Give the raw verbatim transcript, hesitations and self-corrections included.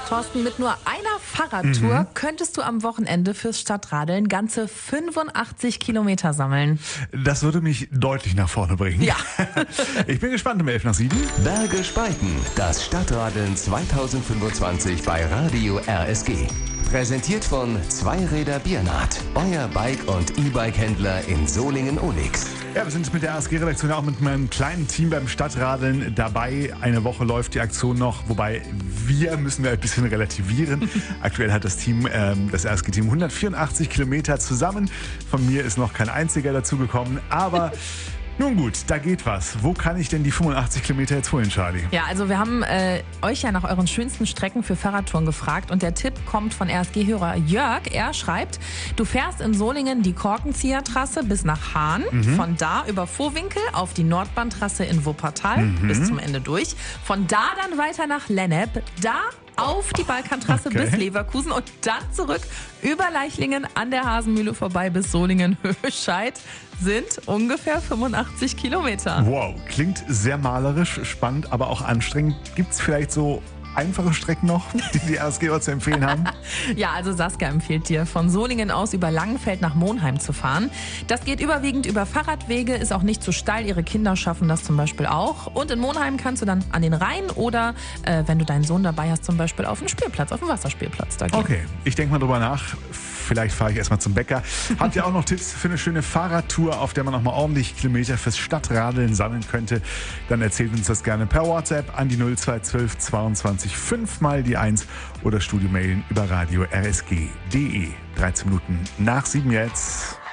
Thorsten, mit nur einer Fahrradtour Mhm. könntest du am Wochenende fürs Stadtradeln ganze fünfundachtzig Kilometer sammeln. Das würde mich deutlich nach vorne bringen. Ja. Ich bin gespannt um elf nach sieben. Berge Speiten, das Stadtradeln zweitausendfünfundzwanzig bei Radio R S G. Präsentiert von Zweiräder Biernaht, euer Bike- und E-Bike-Händler in Solingen-Olix. Ja, wir sind mit der R S G-Redaktion auch mit meinem kleinen Team beim Stadtradeln dabei. Eine Woche läuft die Aktion noch, wobei wir müssen wir ein bisschen relativieren. Aktuell hat das Team, ähm, das R S G-Team hundertvierundachtzig Kilometer zusammen. Von mir ist noch kein einziger dazugekommen, aber nun gut, da geht was. Wo kann ich denn die fünfundachtzig Kilometer jetzt holen, Charlie? Ja, also wir haben äh, euch ja nach euren schönsten Strecken für Fahrradtouren gefragt und der Tipp kommt von R S G-Hörer Jörg. Er schreibt, du fährst in Solingen die Korkenziehertrasse bis nach Hahn, Mhm. von da über Vohwinkel auf die Nordbahntrasse in Wuppertal Mhm. bis zum Ende durch, von da dann weiter nach Lennep, da auf die Balkantrasse Okay. bis Leverkusen und dann zurück über Leichlingen an der Hasenmühle vorbei bis Solingen-Höscheid sind ungefähr fünfundachtzig Kilometer. Wow, klingt sehr malerisch, spannend, aber auch anstrengend. Gibt es vielleicht so einfache Strecken noch, die die R S G zu empfehlen haben? Ja, also Saskia empfiehlt dir, von Solingen aus über Langenfeld nach Monheim zu fahren. Das geht überwiegend über Fahrradwege, ist auch nicht zu steil. Ihre Kinder schaffen das zum Beispiel auch. Und in Monheim kannst du dann an den Rhein oder, äh, wenn du deinen Sohn dabei hast, zum Beispiel auf den Spielplatz, auf den Wasserspielplatz da gehen. Okay, ich denke mal drüber nach. Vielleicht fahre ich erstmal zum Bäcker. Habt ihr auch noch Tipps für eine schöne Fahrradtour, auf der man noch mal ordentlich Kilometer fürs Stadtradeln sammeln könnte? Dann erzählt uns das gerne per WhatsApp an die null zwei eins zwei zweiundzwanzig fünf mal die eins oder Studio mailen über radio r s g punkt d e. dreizehn Minuten nach sieben jetzt.